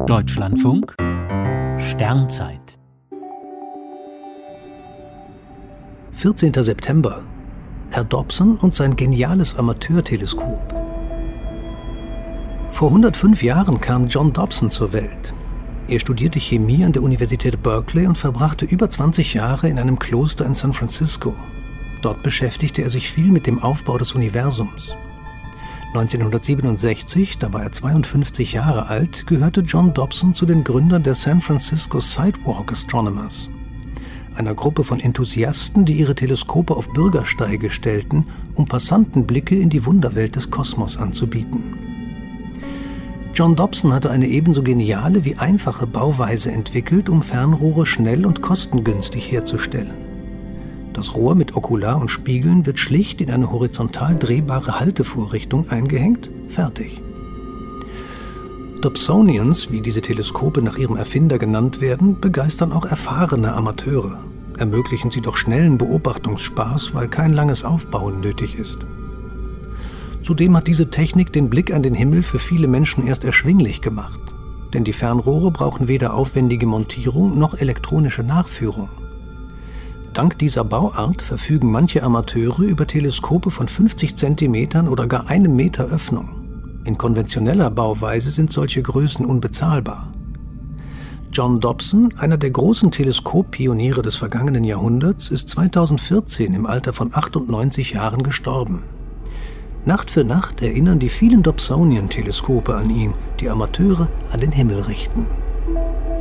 Deutschlandfunk Sternzeit 14. September. Herr Dobson und sein geniales Amateurteleskop. Vor 105 Jahren kam John Dobson zur Welt. Er studierte Chemie an der Universität Berkeley und verbrachte über 20 Jahre in einem Kloster in San Francisco. Dort beschäftigte er sich viel mit dem Aufbau des Universums. 1967, da war er 52 Jahre alt, gehörte John Dobson zu den Gründern der San Francisco Sidewalk Astronomers, einer Gruppe von Enthusiasten, die ihre Teleskope auf Bürgersteige stellten, um Passanten Blicke in die Wunderwelt des Kosmos anzubieten. John Dobson hatte eine ebenso geniale wie einfache Bauweise entwickelt, um Fernrohre schnell und kostengünstig herzustellen. Das Rohr mit Okular und Spiegeln wird schlicht in eine horizontal drehbare Haltevorrichtung eingehängt, fertig. Dobsonians, wie diese Teleskope nach ihrem Erfinder genannt werden, begeistern auch erfahrene Amateure. Ermöglichen sie doch schnellen Beobachtungsspaß, weil kein langes Aufbauen nötig ist. Zudem hat diese Technik den Blick an den Himmel für viele Menschen erst erschwinglich gemacht. Denn die Fernrohre brauchen weder aufwendige Montierung noch elektronische Nachführung. Dank dieser Bauart verfügen manche Amateure über Teleskope von 50 cm oder gar 1 Meter Öffnung. In konventioneller Bauweise sind solche Größen unbezahlbar. John Dobson, einer der großen Teleskoppioniere des vergangenen Jahrhunderts, ist 2014 im Alter von 98 Jahren gestorben. Nacht für Nacht erinnern die vielen Dobsonian-Teleskope an ihn, die Amateure an den Himmel richten.